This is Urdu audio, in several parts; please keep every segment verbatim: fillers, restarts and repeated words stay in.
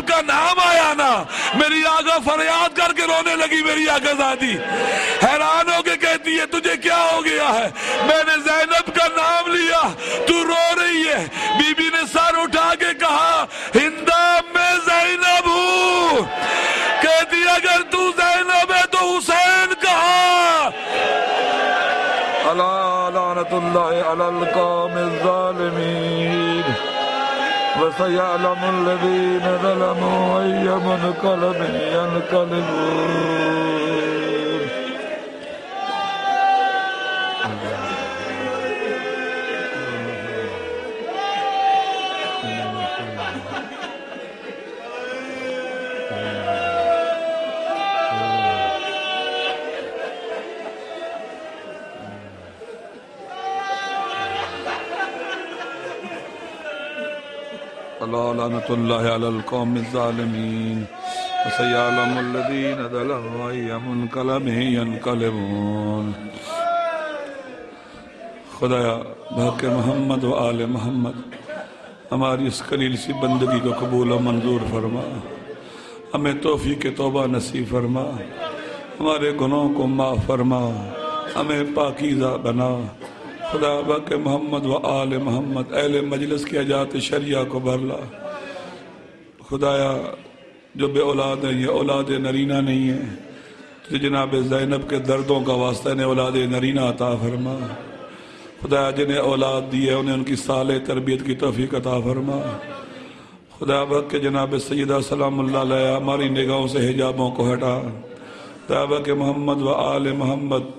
کا نام آیا نا میری آقا فریاد کر کے رونے لگی میری آقا زادی حیران ہو کے کہتی ہے تجھے کیا ہو گیا ہے میں نے زینب کا نام لیا تو رو رہی ہے بی بی نے سر اٹھا کے کہا ہندہ میں زینب ہوں کہتی اگر تو زینب ہے تو حسین کہاں اللہ لعنت اللہ علی القوم الظالمین وَسَيَعْلَمُ الَّذِينَ ظَلَمُوا أَيَّ مُنْقَلَبٍ يَنْقَلِبُونَ اللہ لعنت اللہ علی القوم الظالمین وسيعلم الذین ظلموا أي منقلب ينقلبون خدایا بحق محمد و آل محمد ہماری اس قلیل سی بندگی کو قبول و منظور فرما ہمیں توفیق توبہ نصیب فرما ہمارے گناہوں کو معاف فرما ہمیں پاکیزہ بنا خدا بحق محمد و آل محمد اہل مجلس کی حاجات شریعہ کو بھرلا خدایا جو بے اولاد ہیں یہ اولاد نرینہ نہیں ہے تو جناب زینب کے دردوں کا واسطہ انہیں اولاد نرینہ عطا فرما خدایا جنہیں اولاد دی ہے انہیں ان کی صالح تربیت کی توفیق عطا فرما خدا بحق جناب سیدہ سلام اللہ علیہ ہماری نگاہوں سے حجابوں کو ہٹا خدا بحق محمد و آل محمد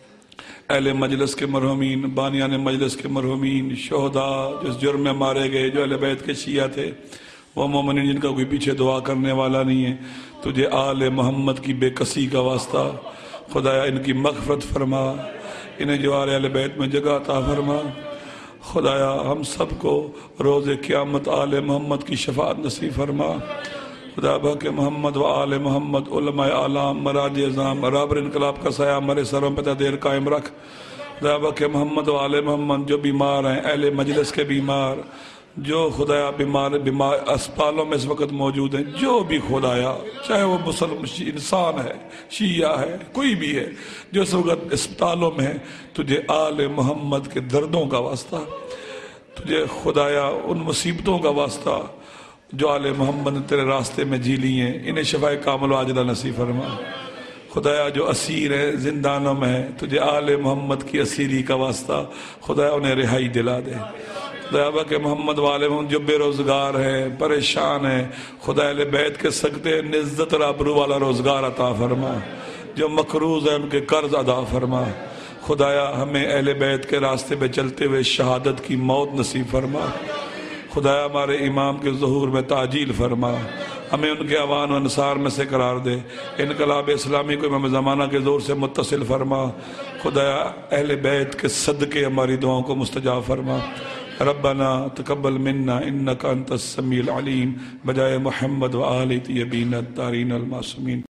اہل مجلس کے مرحومین بانیان مجلس کے مرحومین شہداء جس جرم میں مارے گئے جو اہل بیت کے شیعہ تھے وہ مومنین جن کا کوئی پیچھے دعا کرنے والا نہیں ہے تجھے آل محمد کی بے کسی کا واسطہ خدایا ان کی مغفرت فرما انہیں جوار اہل بیت میں جگہ عطا فرما خدایا ہم سب کو روز قیامت آل محمد کی شفاعت نصیب فرما خدا بحق محمد و آل محمد علماء اعلام مراج اعظام رابر انقلاب کا سایہ ہمارے سروں پہ دیر قائم رکھ خدا بحق محمد و آل محمد جو بیمار ہیں اہل مجلس کے بیمار جو خدایا بیمار بیمار اسپتالوں میں اس وقت موجود ہیں جو بھی خدایا چاہے وہ مسلم انسان ہے شیعہ ہے کوئی بھی ہے جو اس وقت اسپتالوں میں ہے تجھے آل محمد کے دردوں کا واسطہ تجھے خدایا ان مصیبتوں کا واسطہ جو آل محمد نے تیرے راستے میں جی لی ہیں انہیں شفائے کامل و عاجلہ نصیب فرما خدایا جو اسیر ہیں زندانوں میں ہیں تجھے آل محمد کی اسیری کا واسطہ خدایا انہیں رہائی دلا دے خدایا بحق محمد و آل محمد جو بے روزگار ہیں پریشان ہیں خدا اہل بیت کے سکتے نزدت رابرو والا روزگار عطا فرما جو مقروض ہیں ان کے قرض ادا فرما خدایا ہمیں اہل بیت کے راستے پہ چلتے ہوئے شہادت کی موت نصیب فرما خدایا ہمارے امام کے ظہور میں تعجیل فرما ہمیں ان کے عوان و انصار میں سے قرار دے انقلاب اسلامی کو امام زمانہ کے زور سے متصل فرما خدایا اہل بیت کے صدقے ہماری دعاؤں کو مستجاب فرما ربنا تقبل منا انکا انت السمیع العلیم بجائے محمد و آل طیبین الطاہرین المعصومین